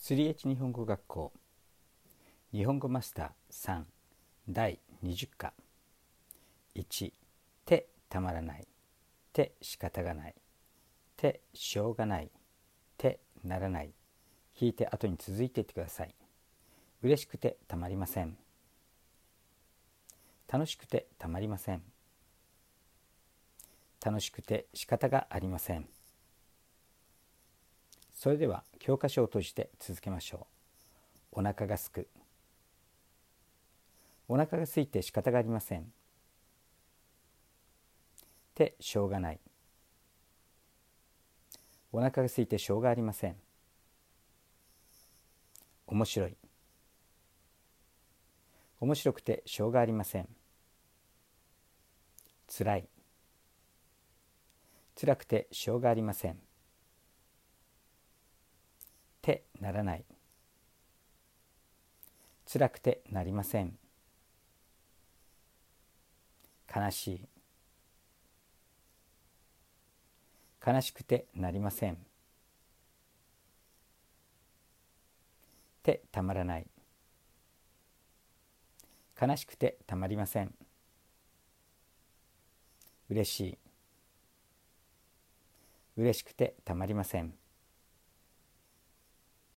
3H 日本語学校日本語マスター3第20課1てたまらないて仕方がないてしょうがないてならない引いて後に続いていってください。嬉しくてたまりません。楽しくてたまりません。楽しくて仕方がありません。それでは教科書を閉じて続けましょう。お腹がすく。お腹が空いて仕方がありません。てしょうがない。お腹が空いてしょうがありません。面白い。面白くてしょうがありません。つらい。つらくてしょうがありません。てならない。つらくてなりません。悲しい。悲しくてなりません。てたまらない。悲しくてたまりません。嬉しい。嬉しくてたまりません。